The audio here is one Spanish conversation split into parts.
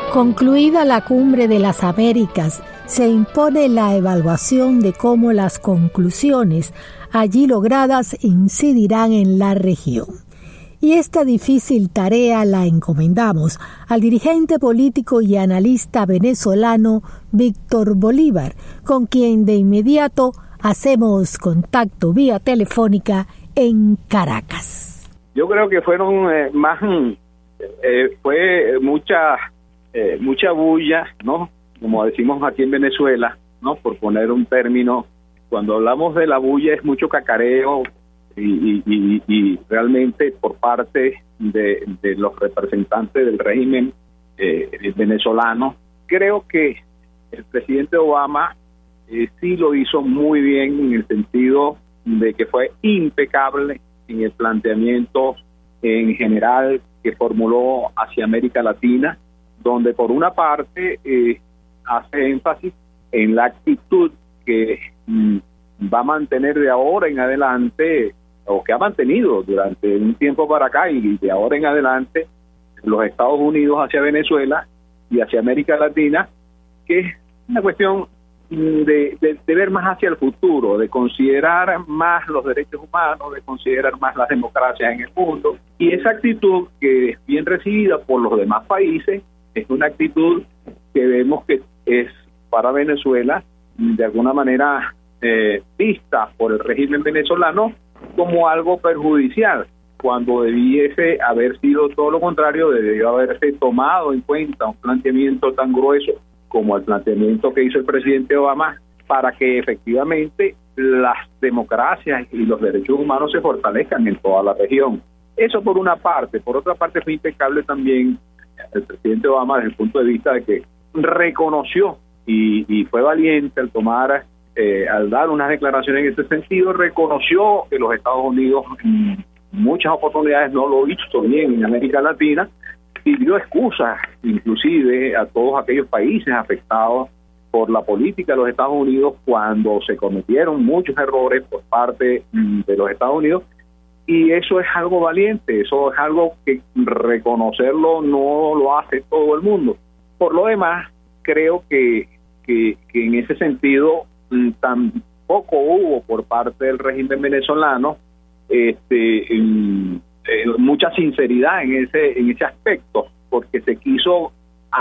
Concluida la Cumbre de las Américas, se impone la evaluación de cómo las conclusiones allí logradas incidirán en la región. Y esta difícil tarea la encomendamos al dirigente político y analista venezolano Víctor Bolívar, con quien de inmediato hacemos contacto vía telefónica en Caracas. Yo creo que fueron fue mucha bulla, ¿no? Como decimos aquí en Venezuela, ¿no? Por poner un término, cuando hablamos de la bulla es mucho cacareo y realmente por parte de los representantes del régimen venezolano. Creo que el presidente Obama sí lo hizo muy bien en el sentido de que fue impecable en el planteamiento en general que formuló hacia América Latina, donde por una parte hace énfasis en la actitud que va a mantener de ahora en adelante, o que ha mantenido durante un tiempo para acá y de ahora en adelante, los Estados Unidos hacia Venezuela y hacia América Latina, que es una cuestión de ver más hacia el futuro, de considerar más los derechos humanos, de considerar más las democracias en el mundo. Y esa actitud, que es bien recibida por los demás países, es una actitud que vemos que es para Venezuela de alguna manera vista por el régimen venezolano como algo perjudicial, cuando debiese haber sido todo lo contrario. Debió haberse tomado en cuenta un planteamiento tan grueso como el planteamiento que hizo el presidente Obama, para que efectivamente las democracias y los derechos humanos se fortalezcan en toda la región. Eso por una parte. Por otra parte, fue impecable también el presidente Obama desde el punto de vista de que reconoció y fue valiente al tomar, al dar unas declaraciones en ese sentido, reconoció que los Estados Unidos en muchas oportunidades no lo hizo bien en América Latina, y dio excusas inclusive a todos aquellos países afectados por la política de los Estados Unidos cuando se cometieron muchos errores por parte de los Estados Unidos. Y eso es algo valiente, eso es algo que reconocerlo no lo hace todo el mundo. Por lo demás, creo que en ese sentido tampoco hubo por parte del régimen venezolano mucha sinceridad en ese aspecto, porque se quiso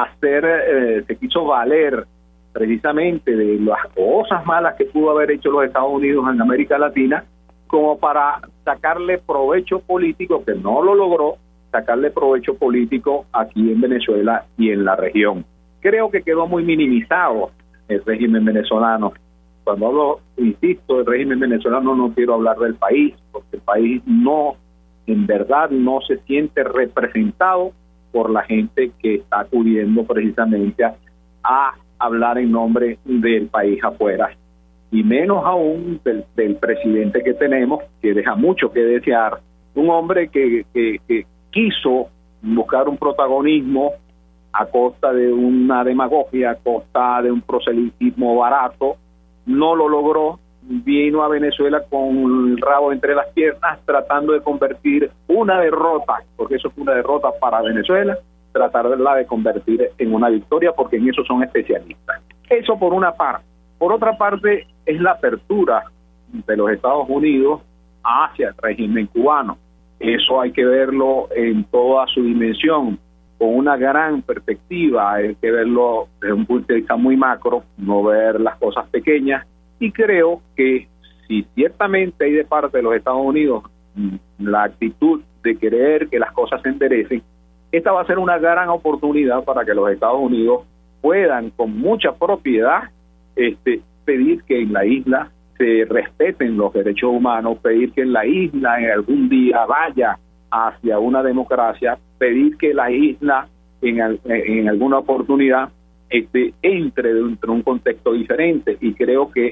valer precisamente de las cosas malas que pudo haber hecho los Estados Unidos en América Latina, como para sacarle provecho político, que no lo logró, sacarle provecho político aquí en Venezuela y en la región. Creo que quedó muy minimizado el régimen venezolano. Cuando hablo, insisto, del régimen venezolano, no quiero hablar del país, porque el país en verdad no se siente representado por la gente que está acudiendo precisamente a hablar en nombre del país afuera, y menos aún del presidente que tenemos, que deja mucho que desear. Un hombre que quiso buscar un protagonismo a costa de una demagogia, a costa de un proselitismo barato, no lo logró. Vino a Venezuela con el rabo entre las piernas, tratando de convertir una derrota, porque eso fue una derrota para Venezuela, tratarla de convertir en una victoria, porque en eso son especialistas. Eso por una parte. Por otra parte, es la apertura de los Estados Unidos hacia el régimen cubano. Eso hay que verlo en toda su dimensión, con una gran perspectiva. Hay que verlo desde un punto de vista muy macro, no ver las cosas pequeñas. Y creo que si ciertamente hay de parte de los Estados Unidos la actitud de querer que las cosas se enderecen, esta va a ser una gran oportunidad para que los Estados Unidos puedan con mucha propiedad pedir que en la isla se respeten los derechos humanos, pedir que en la isla en algún día vaya hacia una democracia, pedir que la isla en alguna oportunidad entre dentro de un contexto diferente. Y creo que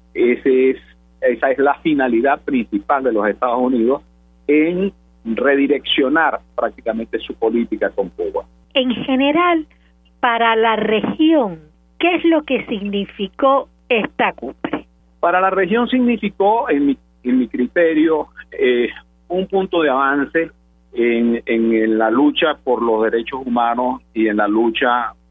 esa es la finalidad principal de los Estados Unidos en redireccionar prácticamente su política con Cuba. En general, para la región, ¿qué es lo que significó esta cumbre? Para la región significó, en mi criterio, un punto de avance en la lucha por los derechos humanos y en la lucha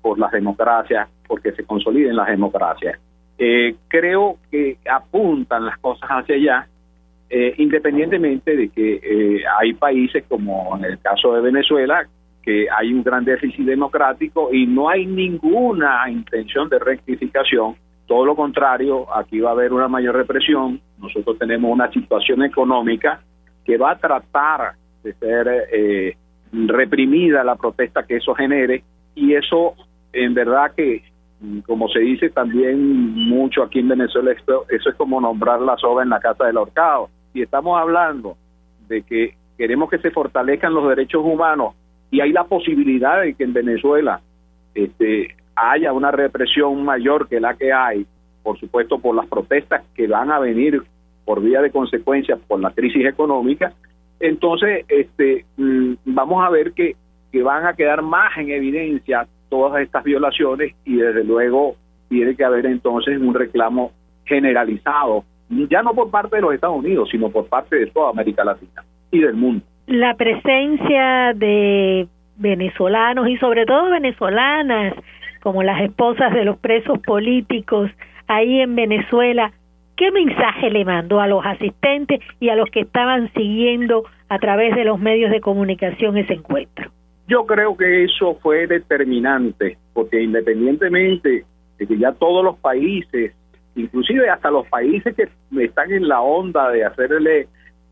por las democracias, porque se consoliden las democracias. Creo que apuntan las cosas hacia allá, independientemente de que hay países como en el caso de Venezuela, que hay un gran déficit democrático y no hay ninguna intención de rectificación. Todo lo contrario, aquí va a haber una mayor represión. Nosotros tenemos una situación económica que va a tratar de ser reprimida la protesta que eso genere, y eso en verdad que, como se dice también mucho aquí en Venezuela, eso es como nombrar la soga en la casa del ahorcado. Si estamos hablando de que queremos que se fortalezcan los derechos humanos y hay la posibilidad de que en Venezuela haya una represión mayor que la que hay, por supuesto por las protestas que van a venir por vía de consecuencia por la crisis económica, entonces vamos a ver que van a quedar más en evidencia todas estas violaciones, y desde luego tiene que haber entonces un reclamo generalizado, ya no por parte de los Estados Unidos, sino por parte de toda América Latina y del mundo. La presencia de venezolanos y sobre todo venezolanas, como las esposas de los presos políticos ahí en Venezuela, ¿qué mensaje le mandó a los asistentes y a los que estaban siguiendo a través de los medios de comunicación ese encuentro? Yo creo que eso fue determinante, porque independientemente de que ya todos los países, inclusive hasta los países que están en la onda de hacerle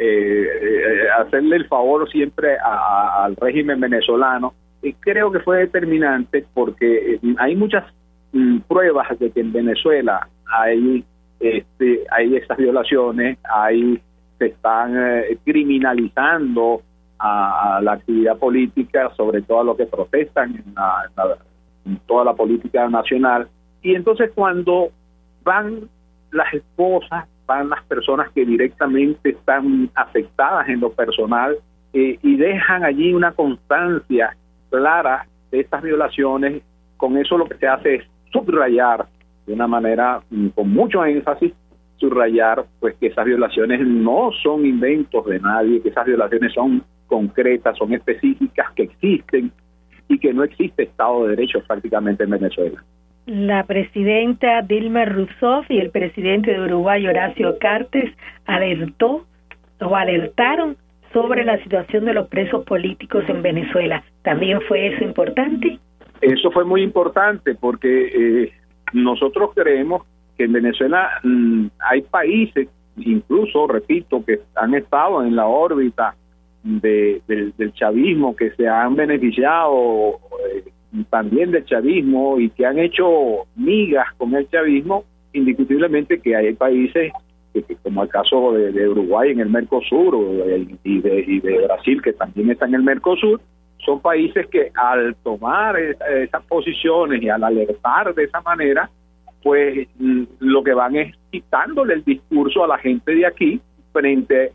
el favor siempre al régimen venezolano, creo que fue determinante porque hay muchas pruebas de que en Venezuela hay estas violaciones, se están criminalizando a la actividad política, sobre todo a los que protestan en toda la política nacional. Y entonces cuando van las esposas, van las personas que directamente están afectadas en lo personal, y dejan allí una constancia clara de estas violaciones, con eso lo que se hace es subrayar de una manera con mucho énfasis, subrayar pues que esas violaciones no son inventos de nadie, que esas violaciones son concretas, son específicas, que existen y que no existe Estado de Derecho prácticamente en Venezuela. La presidenta Dilma Rousseff y el presidente de Uruguay, Horacio Cartes, alertaron sobre la situación de los presos políticos en Venezuela. ¿También fue eso importante? Eso fue muy importante porque nosotros creemos que en Venezuela hay países, incluso, repito, que han estado en la órbita del chavismo, que se han beneficiado también del chavismo y que han hecho migas con el chavismo. Indiscutiblemente que hay países como el caso de Uruguay en el Mercosur y de Brasil, que también está en el Mercosur, son países que al tomar esas posiciones y al alertar de esa manera, pues lo que van es quitándole el discurso a la gente de aquí frente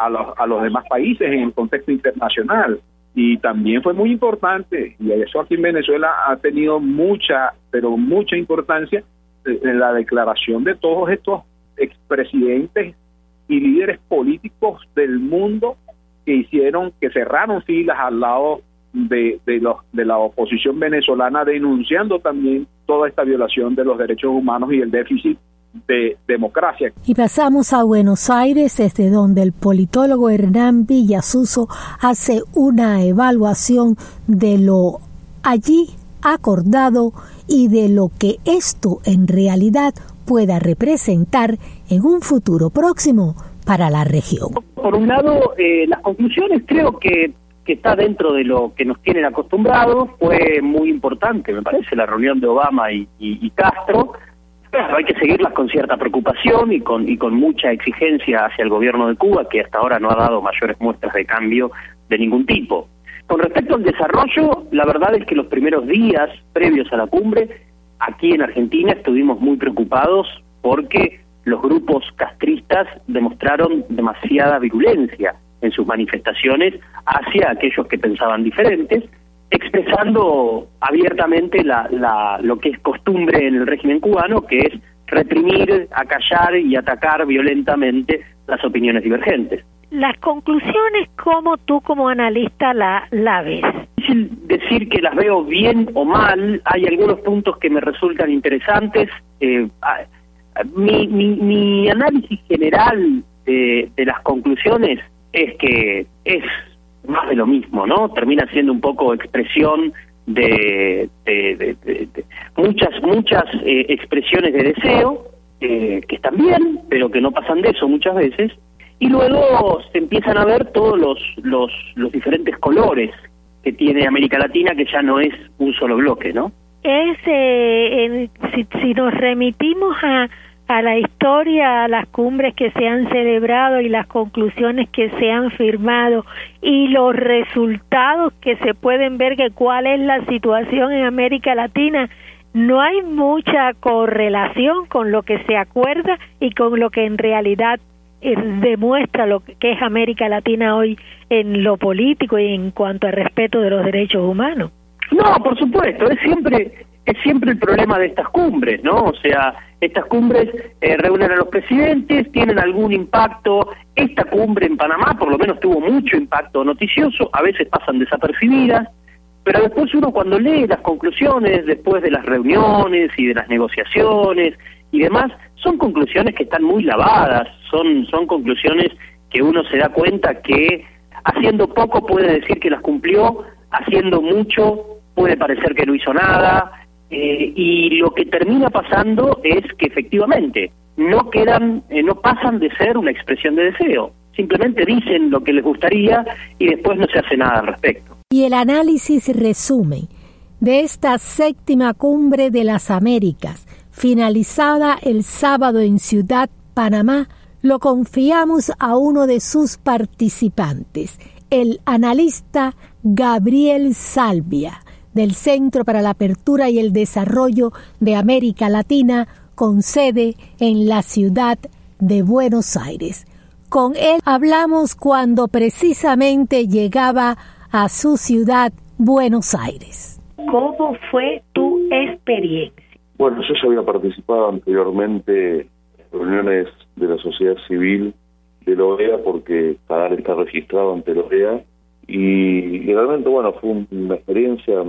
a los demás países en el contexto internacional. Y también fue muy importante, y eso aquí en Venezuela ha tenido mucha importancia, la declaración de todos estos expresidentes y líderes políticos del mundo que cerraron filas al lado de la oposición venezolana, denunciando también toda esta violación de los derechos humanos y el déficit de democracia. Y pasamos a Buenos Aires, desde donde el politólogo Hernán Villasuso hace una evaluación de lo allí acordado y de lo que esto en realidad pueda representar en un futuro próximo para la región. Por un lado, las conclusiones creo que está dentro de lo que nos tienen acostumbrados. Fue muy importante, me parece, la reunión de Obama y Castro. Claro, hay que seguirlas con cierta preocupación y con mucha exigencia hacia el gobierno de Cuba, que hasta ahora no ha dado mayores muestras de cambio de ningún tipo. Con respecto al desarrollo, la verdad es que los primeros días previos a la cumbre, aquí en Argentina estuvimos muy preocupados porque los grupos castristas demostraron demasiada virulencia en sus manifestaciones hacia aquellos que pensaban diferentes, expresando abiertamente lo que es costumbre en el régimen cubano, que es reprimir, acallar y atacar violentamente las opiniones divergentes. Las conclusiones, ¿cómo tú como analista la ves? difícil decir que las veo bien o mal. Hay algunos puntos que me resultan interesantes. Mi análisis general de las conclusiones es que es más de lo mismo, ¿no? Termina siendo un poco expresión de muchas expresiones de deseo, que están bien, pero que no pasan de eso muchas veces, y luego se empiezan a ver todos los diferentes colores que tiene América Latina, que ya no es un solo bloque, ¿no? Si nos remitimos a la historia, a las cumbres que se han celebrado y las conclusiones que se han firmado y los resultados que se pueden ver, que cuál es la situación en América Latina, no hay mucha correlación con lo que se acuerda y con lo que en realidad demuestra lo que es América Latina hoy en lo político y en cuanto al respeto de los derechos humanos. No, por supuesto, es siempre el problema de estas cumbres, ¿no? O sea, estas cumbres reúnen a los presidentes, tienen algún impacto. Esta cumbre en Panamá por lo menos tuvo mucho impacto noticioso, a veces pasan desapercibidas, pero después uno cuando lee las conclusiones, después de las reuniones y de las negociaciones y demás, son conclusiones que están muy lavadas, son conclusiones que uno se da cuenta que haciendo poco puede decir que las cumplió, haciendo mucho puede parecer que no hizo nada, y lo que termina pasando es que efectivamente no pasan de ser una expresión de deseo, simplemente dicen lo que les gustaría y después no se hace nada al respecto. Y el análisis resumen de esta 7ª Cumbre de las Américas, finalizada el sábado en Ciudad Panamá, lo confiamos a uno de sus participantes, el analista Gabriel Salvia, del Centro para la Apertura y el Desarrollo de América Latina, con sede en la ciudad de Buenos Aires. Con él hablamos cuando precisamente llegaba a su ciudad, Buenos Aires. ¿Cómo fue tu experiencia? Bueno, yo ya había participado anteriormente en reuniones de la sociedad civil de la OEA, porque Padar está registrado ante la OEA, y realmente, bueno, fue una experiencia,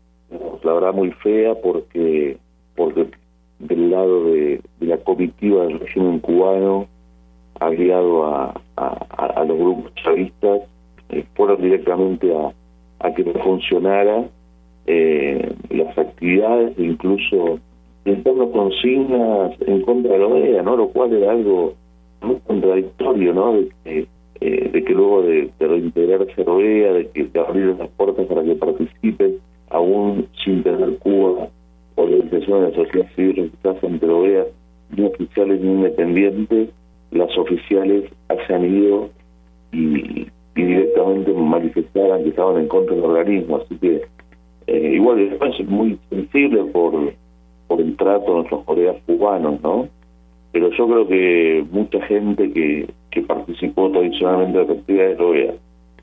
la verdad, muy fea, porque del lado de la comitiva del régimen cubano, aliado a los grupos chavistas, fueron directamente a que no funcionara las actividades, incluso entrando consignas en contra de la OEA, ¿no? Lo cual era algo muy contradictorio, ¿no? De que luego de reintegrarse a la OEA, de abrir las puertas para que participe, aún sin tener Cuba organizaciones de la sociedad civil registradas ante la OEA, ni oficiales ni independientes, las oficiales se han ido y directamente manifestaran que estaban en contra del organismo. Así que igual es muy sensible por el trato de nuestros colegas cubanos, ¿no? Pero yo creo que mucha gente que participó tradicionalmente de la actividad de la OEA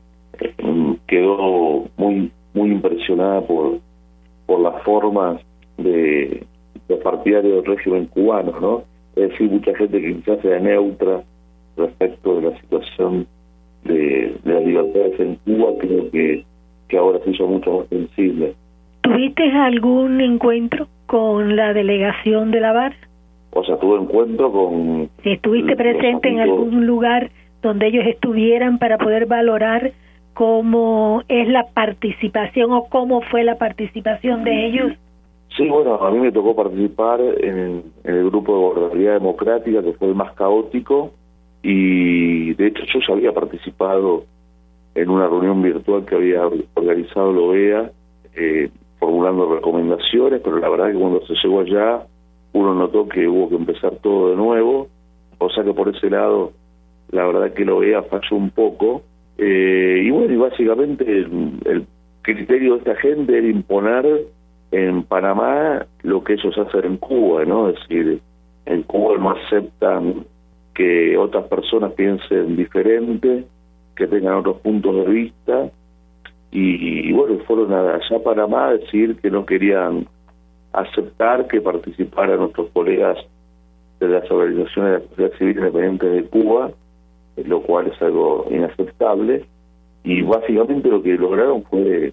quedó muy impresionada por las formas de partidarios del régimen cubano, ¿no? Es decir, mucha gente que quizás sea neutra respecto de la situación de las libertades en Cuba, creo que ahora se hizo mucho más sensible. ¿Tuviste algún encuentro con la delegación de La Habana? O sea, tuve encuentro con... Si estuviste presente en algún lugar donde ellos estuvieran para poder valorar cómo es la participación o cómo fue la participación de ellos. Sí, bueno, a mí me tocó participar en el grupo de Gobernabilidad Democrática, que fue el más caótico, y de hecho yo ya había participado en una reunión virtual que había organizado la OEA, formulando recomendaciones, pero la verdad que cuando se llegó allá uno notó que hubo que empezar todo de nuevo, o sea que por ese lado la verdad que la OEA falló un poco, y bueno, y básicamente el criterio de esta gente era imponer en Panamá lo que ellos hacen en Cuba, ¿no? Es decir, en Cuba no aceptan que otras personas piensen diferente, que tengan otros puntos de vista, y bueno, fueron allá a Panamá a decir que no querían aceptar que participaran nuestros colegas de las organizaciones de la sociedad civil independiente de Cuba, lo cual es algo inaceptable, y básicamente lo que lograron fue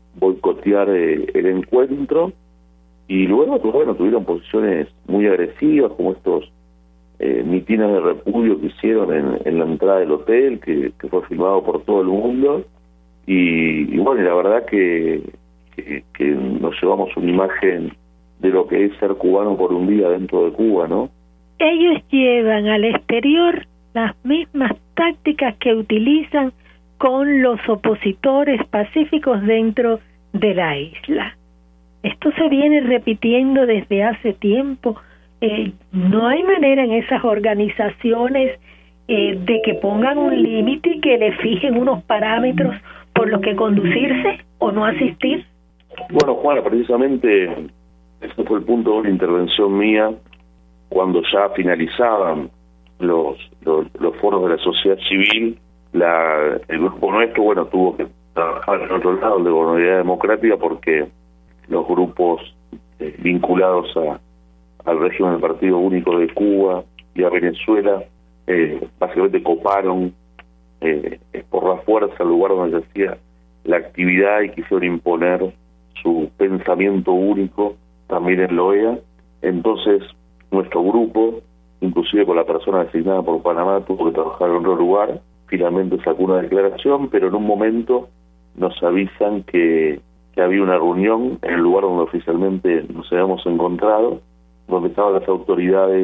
boicotear el encuentro, y luego tuvieron posiciones muy agresivas, como estos mitines de repudio que hicieron en la entrada del hotel, que fue filmado por todo el mundo, y la verdad que nos llevamos una imagen de lo que es ser cubano por un día dentro de Cuba, ¿no? Ellos llevan al exterior las mismas tácticas que utilizan con los opositores pacíficos dentro de la isla. Esto se viene repitiendo desde hace tiempo. No hay manera en esas organizaciones de que pongan un límite y que le fijen unos parámetros por los que conducirse o no asistir. Bueno, Juana, precisamente ese fue el punto de una intervención mía cuando ya finalizaban los foros de la sociedad civil. El grupo nuestro, tuvo que trabajar en otro lado, el de Gobernabilidad Democrática, porque los grupos vinculados al régimen del Partido Único de Cuba y a Venezuela básicamente coparon por la fuerza el lugar donde se hacía la actividad y quisieron imponer su pensamiento único también en la OEA. Entonces nuestro grupo, inclusive con la persona designada por Panamá, tuvo que trabajar en otro lugar. Finalmente sacó una declaración, pero en un momento nos avisan que había una reunión en el lugar donde oficialmente nos habíamos encontrado, donde estaban las autoridades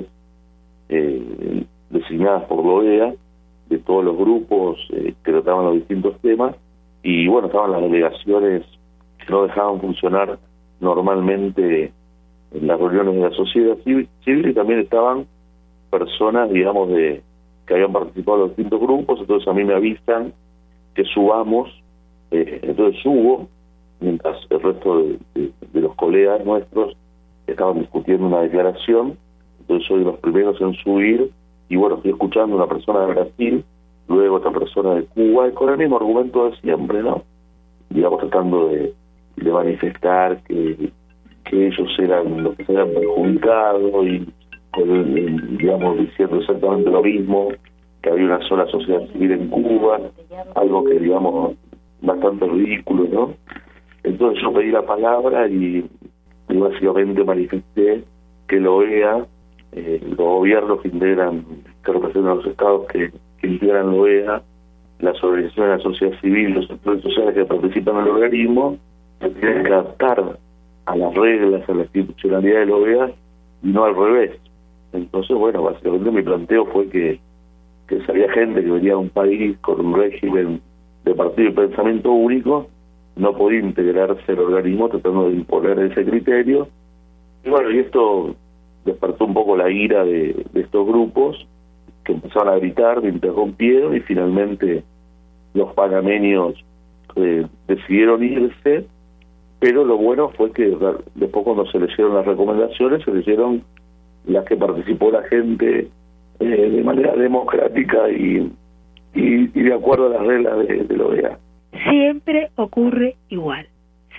designadas por la OEA, de todos los grupos que trataban los distintos temas, y estaban las delegaciones que no dejaban funcionar normalmente en las reuniones de la sociedad civil, y también estaban personas, digamos, que habían participado en los distintos grupos. Entonces a mí me avisan que subamos, entonces subo, mientras el resto de los colegas nuestros estaban discutiendo una declaración. Entonces soy de los primeros en subir, y estoy escuchando a una persona de Brasil, luego otra persona de Cuba, y con el mismo argumento de siempre, ¿no? Digamos, tratando de manifestar que ellos eran los que se habían perjudicado, y digamos, diciendo exactamente lo mismo, que había una sola sociedad civil en Cuba, algo que, digamos, bastante ridículo, ¿no? Entonces yo pedí la palabra y básicamente manifesté que la OEA, los gobiernos que representan los estados que integran la OEA, las organizaciones de la sociedad civil, los sectores sociales que participan en el organismo, se tienen que adaptar a las reglas, a la institucionalidad de la OEA, y no al revés. Entonces, básicamente mi planteo fue que si había gente que venía de un país con un régimen de partido y pensamiento único, no podía integrarse al organismo tratando de imponer ese criterio. Y esto despertó un poco la ira de estos grupos, que empezaron a gritar, me interrumpieron, y finalmente los panameños decidieron irse. Pero lo bueno fue que después, cuando se leyeron las recomendaciones, se leyeron las que participó la gente de manera democrática y de acuerdo a las reglas de la OEA. Siempre ocurre igual.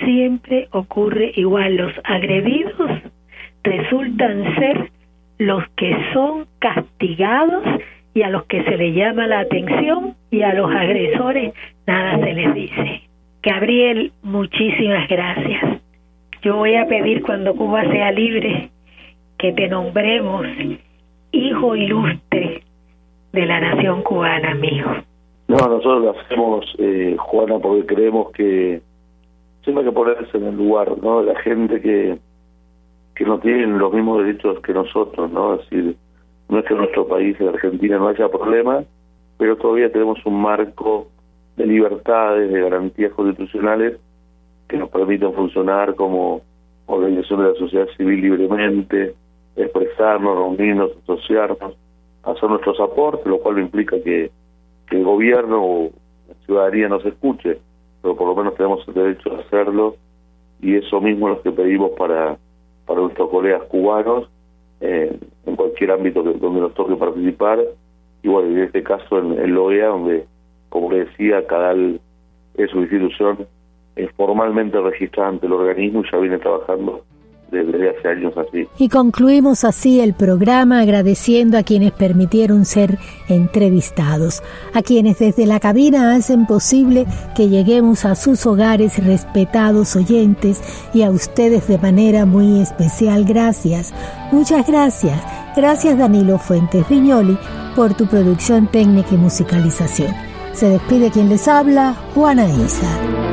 Los agredidos resultan ser los que son castigados, y a los que se les llama la atención, y a los agresores nada se les dice. Gabriel, muchísimas gracias. Yo voy a pedir, cuando Cuba sea libre, que te nombremos hijo ilustre de la nación cubana, amigo. No, nosotros lo hacemos, Juana, porque creemos que siempre hay que ponerse en el lugar, ¿no? La gente que no tienen los mismos derechos que nosotros, ¿no? Es decir, no es que en nuestro país, en Argentina, no haya problemas, pero todavía tenemos un marco de libertades, de garantías constitucionales que nos permiten funcionar como organización de la sociedad civil libremente, expresarnos, reunirnos, asociarnos, hacer nuestros aportes, lo cual no implica que el gobierno o la ciudadanía nos escuche, pero por lo menos tenemos el derecho a hacerlo, y eso mismo es lo que pedimos para nuestros colegas cubanos, en cualquier ámbito donde nos toque participar. Y en este caso en la OEA, donde, como le decía, CADAL es una institución formalmente registrada ante el organismo y ya viene trabajando desde hace años así. Y concluimos así el programa agradeciendo a quienes permitieron ser entrevistados, a quienes desde la cabina hacen posible que lleguemos a sus hogares, respetados oyentes, y a ustedes de manera muy especial. Gracias, muchas gracias. Gracias Danilo Fuentes Viñoli por tu producción técnica y musicalización. Se despide quien les habla, Juana Isa.